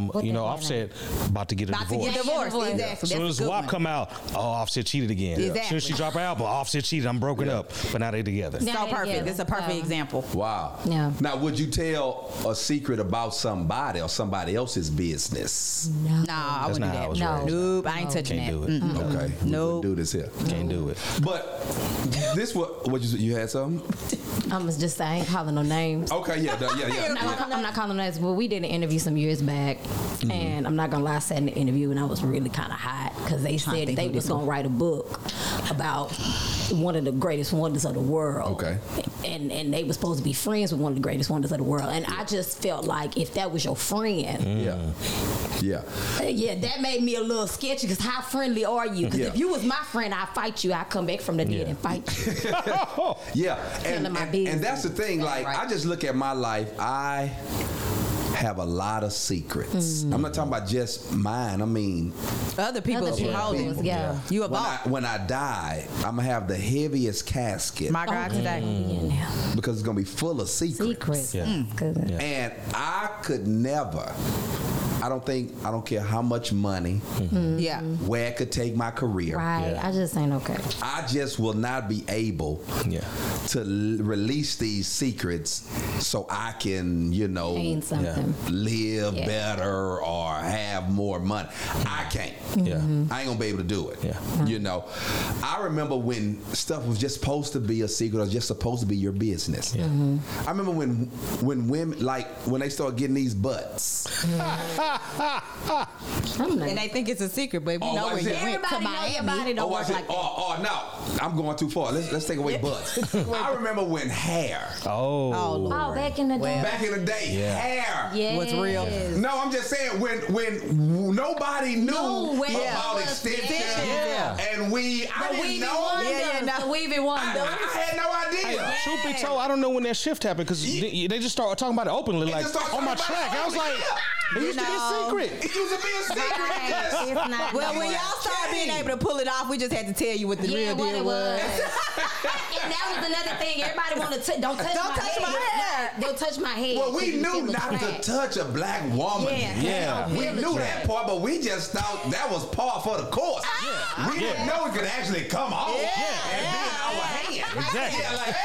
S3: Offset about to get a
S2: About to
S3: divorce.
S2: get divorced.
S4: Yeah.
S2: Exactly.
S3: As soon
S2: That's
S3: as
S2: a good
S3: WAP
S2: one.
S3: come out, Offset cheated again.
S2: Exactly.
S3: As soon as she drop her album, Offset cheated. I'm broken up, but now they together.
S4: Yeah.
S2: So perfect.
S4: together.
S2: It's a perfect
S4: So-
S2: example.
S1: Wow.
S4: Yeah.
S1: Now, would you tell a secret about somebody or somebody else's business?
S2: Nah, I
S3: That's
S2: wouldn't
S3: not
S2: do
S3: how
S2: that.
S3: it's
S4: No.
S3: raised.
S2: Nope, I ain't touching
S3: Can't
S2: that.
S3: do it.
S1: Okay. We
S2: Nope.
S1: wouldn't do this here.
S3: Can't do it.
S1: But this what you had something?
S4: I'm just saying, I ain't calling no names.
S1: Okay, yeah.
S4: I'm not calling names, but we did an interview some years back, and I'm not gonna lie, I sat in the interview and I was really kind of hot because they said they was gonna write a book about one of the greatest wonders of the world.
S1: Okay.
S4: And they were supposed to be friends with one of the greatest wonders of the world, and I just felt like if that was your friend,
S1: Yeah.
S4: yeah, that made me a little sketchy. Because how friendly are you? Because if you was my friend, I'd fight you. I'd come back from the dead and fight you.
S1: Yeah.
S4: Telling my business.
S1: And that's the thing. Like,
S2: Right.
S1: I just look at my life. I have a lot of secrets. I'm not talking about just mine. I mean,
S2: Other people
S4: Other
S2: that you
S4: people.
S2: holding.
S4: Yeah.
S2: You a
S1: when
S2: boss.
S1: when I die, I'm gonna have the heaviest casket
S2: My God, today.
S4: Yeah.
S1: because it's gonna be full of secrets.
S4: Secrets.
S3: Yeah.
S4: Good.
S3: Yeah.
S1: And I could never. I don't care how much money,
S2: Yeah.
S1: where it could take my career.
S4: Right.
S3: Yeah.
S4: I just ain't okay.
S1: I just will not be able
S3: Yeah.
S1: to release these secrets so I can,
S4: Gain something.
S1: live
S4: Yeah.
S1: better or have more money. I can't.
S3: Yeah.
S1: I ain't gonna be able to do it.
S3: Yeah.
S1: I remember when stuff was just supposed to be a secret or just supposed to be your business.
S3: Yeah.
S1: I remember when women, like when they start getting these butts.
S4: I'm not.
S2: And they think it's a secret, but we
S1: Oh,
S2: know
S1: what
S2: where
S1: is
S2: you
S1: it?
S2: went to
S4: Everybody know your
S2: Miami.
S4: body don't work
S1: watch it.
S4: like that.
S1: Oh, no. I'm going too far. Let's take away butts. I remember when hair.
S3: Oh.
S2: Lord.
S4: Oh, back in the day.
S1: Back in the day,
S3: Yeah.
S1: hair.
S4: Yeah.
S2: What's real?
S1: No, I'm just saying when nobody knew
S4: where it
S1: about
S4: was.
S1: extensions
S3: Yeah.
S1: and weed, I
S4: The
S1: didn't
S4: Weaving
S1: know.
S4: Wonder.
S2: Yeah, no.
S4: The Weaving Wonder.
S1: I had no
S3: Hey,
S1: idea.
S3: truth be told, I don't know when that shift happened because they just started talking about it openly, like
S1: just started
S3: on my
S1: talking about
S3: track.
S1: it
S3: I was like,
S1: openly.
S3: it used to be a secret.
S1: It used to be a secret. Yes.
S4: It's not
S2: Well,
S4: no
S2: when
S4: more.
S2: y'all started being able to pull it off, we just had to tell you what the real
S4: what
S2: deal
S4: it
S2: was.
S4: and that was another thing. Everybody wanted to don't touch my hair. Don't touch my head.
S1: Well, we
S4: You
S1: knew
S4: feel the
S1: not to
S4: crack.
S1: touch a black woman.
S4: Yeah.
S3: Yeah.
S1: We
S4: Feel the
S1: knew
S4: crack.
S1: that part, but we just thought that was par for the course.
S3: Yeah.
S1: We didn't know it could actually come off and be in our hand.
S3: Exactly.
S1: Yeah, like,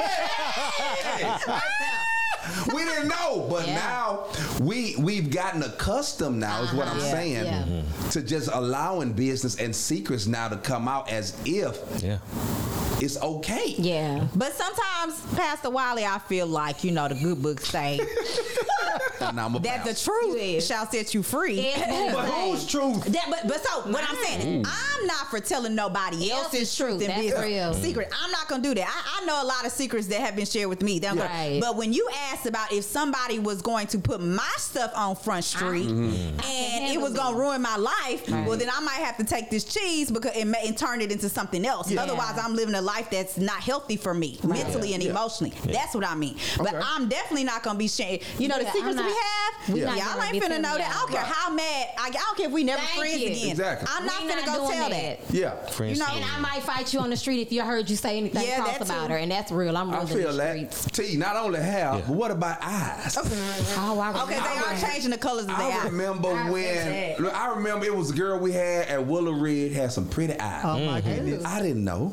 S1: hey. We didn't know, but now we've gotten accustomed now, is what I'm
S4: Yeah,
S1: saying,
S4: yeah.
S1: to just allowing business and secrets now to come out as if
S3: Yeah.
S1: it's okay.
S4: Yeah.
S2: But sometimes, Pastor Wiley, I feel like, the good books say
S1: Now I'm a
S2: that the
S1: bouncer.
S2: truth shall set you free.
S1: But whose truth?
S2: But so what I'm saying, I'm not for telling nobody else's truth and
S4: That's
S2: business
S4: real.
S2: secret. I'm not gonna do that. I know a lot of secrets that have been shared with me.
S4: Right.
S2: But when you asked about if somebody was going to put my stuff on Front Street and it was gonna ruin my life, well then I might have to take this cheese because and turn it into something else.
S1: Yeah.
S2: Otherwise, I'm living a life that's not healthy for me mentally and emotionally. That's what I mean. But
S1: Okay.
S2: I'm definitely not gonna be sharing. The
S4: Yeah,
S2: secrets
S4: I'm
S2: we
S4: not-
S2: have.
S4: we not
S2: Y'all
S4: gonna
S2: ain't
S4: be
S2: finna
S4: telling
S2: know that. I don't
S4: y'all.
S2: care how mad. I don't care if we never
S4: Thank
S2: friends
S4: you.
S2: again.
S1: Exactly.
S2: I'm not
S4: We
S2: finna go
S4: doing
S2: tell that.
S1: Yeah.
S3: Friends.
S2: You know,
S4: And I might fight you on the street if you heard you say anything
S2: Yeah,
S4: cross
S2: that
S4: about
S2: too.
S4: her, and that's real. I'm
S1: I
S4: running
S1: feel
S4: the
S1: that.
S4: streets.
S1: T, not only hair, but what about eyes?
S4: Oh, I
S2: Okay, they are changing the colors of their
S1: I
S2: eyes.
S1: remember
S4: I
S1: when
S4: bet.
S1: look, I remember it was a girl we had at Willow Red had some pretty eyes.
S2: Oh my goodness.
S1: I didn't know.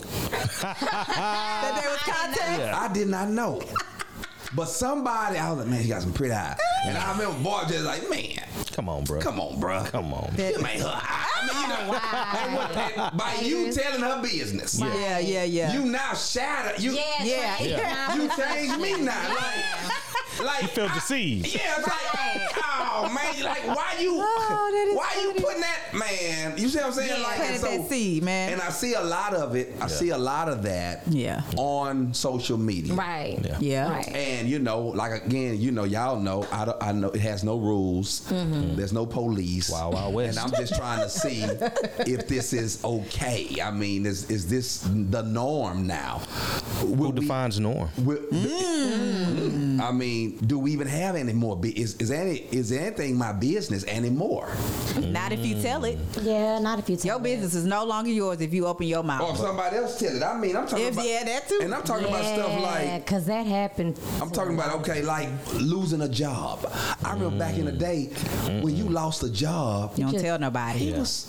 S2: That there was contact.
S3: Yeah.
S1: I did not know. But somebody, I was like, man, he got some pretty eyes. And I remember boy just like, man,
S3: Come on, bro.
S1: come on, bro.
S3: Come on.
S1: You made her eye. I mean, and by you telling her business,
S2: Yeah.
S1: you now shatter. You,
S2: Yeah.
S1: you changed me now. Like
S3: You feel deceived.
S1: yeah, it's like, oh No, man. Like, why you?
S2: that is
S1: Why you
S2: funny.
S1: putting that, man? You see what I'm saying?
S2: Yeah,
S1: like,
S2: planted
S1: and
S2: that seed, man.
S1: And I see a lot of it. I see a lot of that.
S2: Yeah.
S1: On social media.
S4: Right.
S2: Yeah.
S4: Right.
S1: And like again, y'all know. I know it has no rules. There's no police.
S3: Wild, wild west.
S1: And I'm just trying to see if this is okay. I mean, is this the norm now?
S3: Who defines norm?
S1: I mean, do we even have any more? Is anything my business anymore?
S2: Not if you tell it.
S4: Yeah, not if you tell
S2: Your business is no longer yours if you open your
S1: Or
S2: mouth.
S1: if somebody else tell it? I mean, I'm talking about
S2: that too.
S1: and I'm talking about stuff like.
S4: because that happened.
S1: I'm talking about, okay, like losing a job. I remember back in the day when you lost a job,
S2: You don't tell nobody.
S1: it was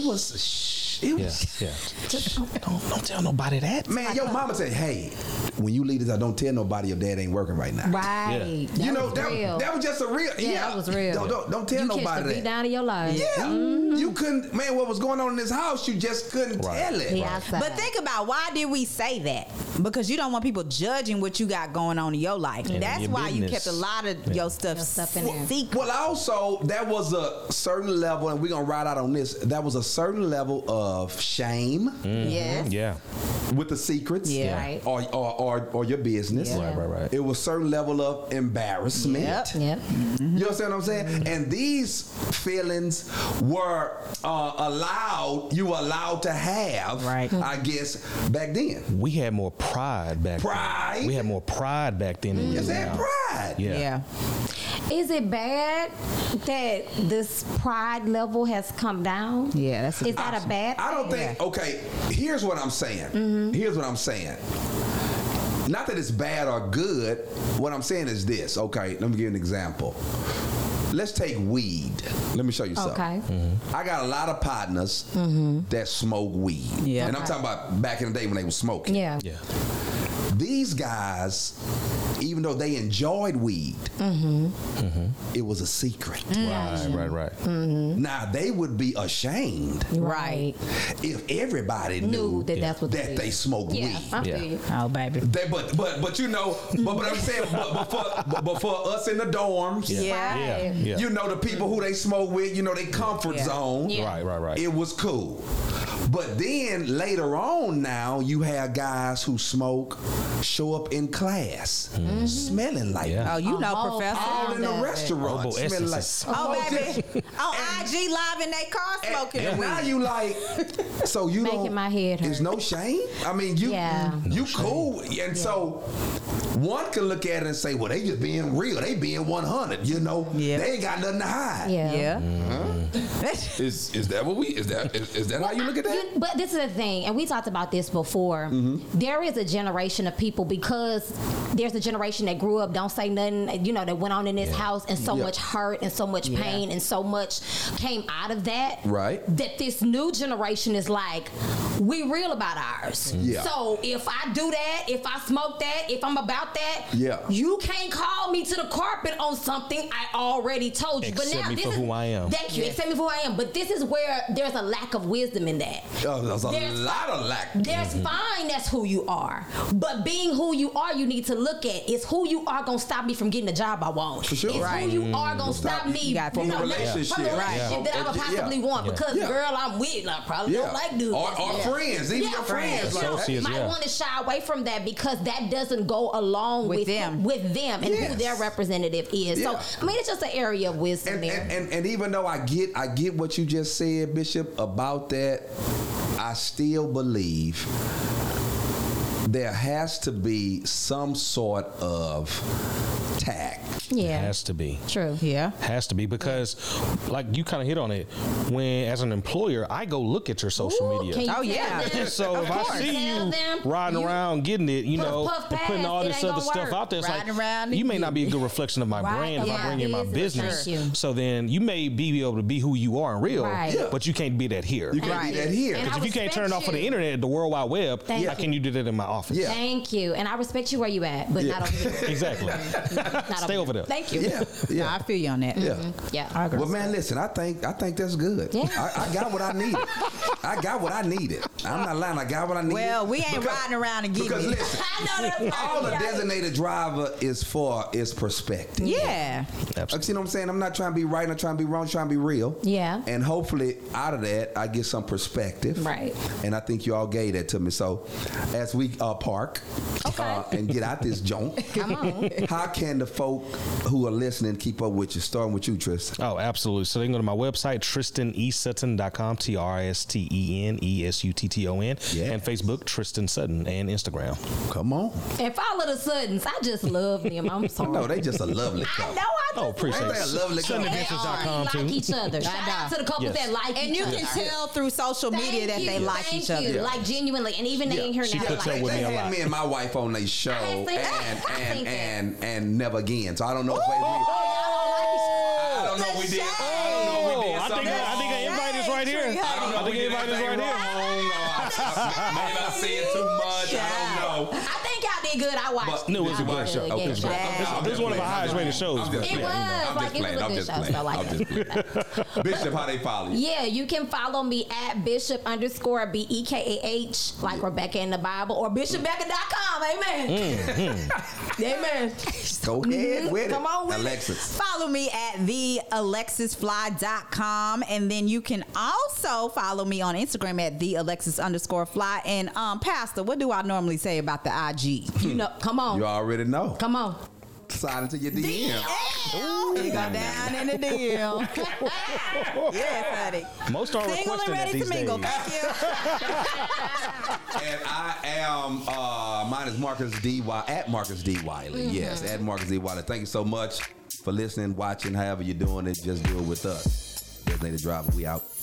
S3: Yeah. Don't tell nobody that.
S1: man, your mama said, hey, when you leave this out, don't tell nobody your dad ain't working right now.
S4: Right.
S3: Yeah.
S1: You know,
S4: was real.
S1: that was just a real,
S4: Yeah, that was real.
S1: Don't tell
S4: you catch
S1: nobody
S4: the beat
S1: that.
S4: down of your life.
S1: Yeah, you couldn't, man, what was going on in this house, you just couldn't tell it.
S4: He outside.
S2: But think about why did we say that? Because you don't want people judging what you got going on in your life.
S3: And
S2: That's
S3: your
S2: why you
S3: business.
S2: kept a lot of your stuff
S4: in there.
S2: secret.
S1: Well, also, there was a certain level, and we're going to ride out on this, that was a certain level of shame
S2: Yes.
S3: Yeah.
S1: with the secrets
S2: Yeah.
S4: Right.
S1: or your business.
S4: Yeah.
S3: Right.
S1: It was certain level of embarrassment.
S2: Yep.
S4: Yep.
S1: You understand what I'm saying? And these feelings were you were allowed to have,
S2: Right.
S1: I guess, back then.
S3: We had more pride back
S1: Pride?
S3: then. We had more pride back then than we
S1: Is
S3: do
S1: that
S3: now.
S1: pride?
S3: Yeah.
S4: Is it bad that this pride level has come down?
S2: Yeah, that's a-
S4: Is that a bad thing?
S1: I don't think, okay, here's what I'm saying. Here's what I'm saying. Not that it's bad or good. What I'm saying is this. Okay, let me give you an example. Let's take weed. Let me show you something.
S4: Okay.
S1: I got a lot of partners that smoke weed.
S2: Yeah.
S1: And I'm talking about back in the day when they were smoking.
S4: Yeah.
S3: Yeah.
S1: These guys, even though they enjoyed weed, it was a secret.
S3: Right.
S1: Now, they would be ashamed
S2: Right.
S1: if everybody knew
S4: that that's what
S1: that they smoked
S4: Yeah.
S1: weed.
S4: I
S3: Yeah.
S4: feel you.
S2: Oh, baby.
S1: But you know, but I'm saying, but for us in the dorms,
S2: Yeah.
S3: Yeah.
S1: you know, the people who they smoke with, you know, they comfort
S2: Yeah.
S1: zone.
S4: Yeah.
S3: Right.
S1: It was cool. But then later on now, you have guys who smoke show up in class smelling like
S3: Yeah.
S2: Oh, you know,
S4: whole
S2: Professor.
S1: all in the
S4: That-
S1: restaurant
S3: Herbal
S1: smelling like
S3: essences.
S2: Oh,
S1: just-
S2: baby. On IG Live in their car smoking
S1: and
S2: the
S1: now
S2: weed.
S1: you like, so you
S4: Making
S1: don't.
S4: my head hurt.
S1: There's no shame. I mean, you
S4: Yeah.
S1: you cool, and so one can look at it and say, well, they just being real. They being 100. You know,
S2: Yeah.
S1: they ain't got nothing to hide.
S4: Yeah.
S2: Yeah.
S1: Is that what we is that how you look at that?
S4: But this is the thing, and we talked about this before. There is a generation of people, because there's a generation that grew up, don't say nothing, you know, that went on in this house, and so
S1: Yeah.
S4: much hurt and so much pain and so much came out of that.
S1: Right.
S4: That this new generation is like, we real about ours.
S1: Yeah.
S4: So if I do that, if I smoke that, if I'm about that,
S1: Yeah.
S4: you can't call me to the carpet on something I already told you.
S3: Accept
S4: but now
S3: me
S4: this
S3: for
S4: is,
S3: who I am.
S4: Thank you. Accept me for who I am. But this is where there's a lack of wisdom in that.
S1: There's a
S4: There's-
S1: lot of lack.
S4: There's fine, that's who you are. But being who you are, you need to look at is who you are gonna stop me from getting the job I want.
S1: For sure.
S4: It's
S2: Right.
S4: who you are gonna stop me
S2: You got
S1: From the
S2: From
S1: relationship.
S4: from the relationship
S1: Right.
S4: that I would possibly want. Because
S1: Yeah.
S4: girl, I'm with, I probably don't like dudes.
S1: Or friends, even your friends. Like,
S3: Associates.
S4: might
S3: yeah.
S4: want to shy away from that because that doesn't go along
S2: With
S4: with
S2: them.
S4: and
S1: Yes.
S4: who their representative is.
S1: Yeah.
S4: So I mean, it's just an area of wisdom
S1: and,
S4: there.
S1: and even though I get what you just said, Bishop, about that, I still believe there has to be some sort of tact.
S4: yeah,
S3: Has to be.
S4: true.
S2: Yeah.
S3: Has to be, because like you kind of hit on it, when as an employer I go look at your social
S4: Ooh,
S3: media.
S4: can you
S2: Oh,
S4: tell
S2: yeah.
S4: them?
S3: So if I
S2: course.
S3: see
S4: Tell
S3: you
S4: them
S3: riding
S4: you-
S3: around getting it, you
S4: puff,
S3: know,
S4: puff,
S3: and putting
S4: pass,
S3: all
S4: it
S3: this
S4: ain't
S3: other
S4: gonna
S3: stuff
S4: work.
S3: out there, it's
S2: Riding
S3: like
S2: around
S3: you may
S2: and
S3: not be a good reflection of my
S4: Right,
S3: brand if
S4: yeah,
S3: I bring in
S4: it
S3: my
S4: is a
S3: business.
S4: reflection.
S3: So then you may be able to be who you are in real,
S4: Right. Yeah.
S3: but you can't be that here.
S1: You can't
S2: Right.
S1: be that here.
S4: And I
S3: Because if you can't turn it off for the
S4: respect you.
S3: internet, the World Wide Web,
S4: Thank
S3: how
S4: you.
S3: can you do that in my office?
S1: Yeah.
S4: Thank you, and I respect you where you at, but
S1: Yeah.
S4: not over here.
S3: Exactly.
S4: Not
S3: Stay over there.
S4: Thank you.
S1: Yeah,
S2: Yeah,
S1: yeah,
S2: I feel you on that.
S1: yeah.
S4: Yeah.
S1: Well, man, listen, I think that's good.
S4: Yeah.
S1: I got what I needed. I got what I needed. I'm not lying. I got what I needed.
S2: Well, we ain't riding around and getting
S1: because
S2: it.
S1: listen,
S4: I know that's right.
S1: all the designated driver is for is perspective.
S2: Yeah.
S3: Absolutely.
S1: You know what I'm saying? I'm not trying to be right. I'm not trying to be wrong. I'm trying to be real.
S4: Yeah.
S1: And hopefully out of that, I get some perspective.
S4: Right.
S1: And I think you all gave that to me. So as we park and get out this joint,
S4: Come on.
S1: how can the folk who are listening keep up with you? Starting with you, Tristan.
S3: Oh, absolutely. So they can go to my website, TristanESutton.com, TristanESutton,
S1: Yeah.
S3: and Facebook, Tristan Sutton, and Instagram.
S1: Come on.
S4: And follow the Suttons. I just love them. I'm sorry.
S1: No, they just a lovely
S4: I
S1: couple.
S4: know. I just
S3: Appreciate
S1: Ain't they a lovely couple?
S3: SuttonAdventures.com
S4: like
S3: too.
S4: each other. Shout out to the couples
S3: Yes.
S4: that like
S2: And
S4: each
S2: you
S4: other.
S2: can tell through social media that they like
S4: Thank
S2: each other.
S4: you. Like genuinely, and even they in here
S3: She
S4: now.
S3: puts
S4: like,
S3: up with
S1: They
S3: me a
S1: had
S3: lot.
S1: me and my wife on a show
S4: I think
S1: and never again. So I don't know if I don't know if we did. I don't know if we did
S3: I think
S1: something.
S3: an invite is right here.
S1: I don't know
S3: I
S1: if
S3: think
S1: we
S3: an
S1: did
S3: invite is
S1: anything
S3: right here.
S1: wrong. Maybe I said too much. I don't know.
S4: I think y'all did good. I watched.
S1: But
S3: No, it was a
S4: Y'all
S3: great
S4: did
S3: show.
S4: good.
S1: Okay,
S4: Yeah,
S1: but
S4: yeah.
S3: This is one of our highest rated shows.
S1: I'm just
S4: It
S1: playing.
S4: was.
S1: I'm
S4: Like,
S1: just
S4: it was
S1: playing.
S4: a
S1: I'm
S4: good
S1: just
S4: show,
S1: playing.
S4: so I like
S1: I'm
S4: it.
S1: just playing. Bishop, how they follow you?
S4: Yeah, you can follow me at Bishop_BEKAH, like Rebecca in the Bible, or BishopBecca.com. Amen. Amen.
S1: Go ahead with it.
S4: Come on with it.
S1: Alexis.
S2: Follow me at thealexisfly.com, and then you can also follow me on Instagram at thealexis_fly. And Pastor, what do I normally say about the IG?
S4: You know, come on.
S1: You already know.
S4: Come on.
S1: Slide into your DM.
S2: Ooh, he got down in the deal. Yes, honey.
S3: Most are
S2: Single and
S3: requesting that
S2: ready to
S3: these
S2: mingle.
S3: days.
S2: Thank you.
S1: And I am, mine is Marcus D. at Marcus D. Wiley. Yes, at Marcus D. Wiley. Thank you so much for listening, watching, however you're doing it. Just do it with us. Designated Driver, we out.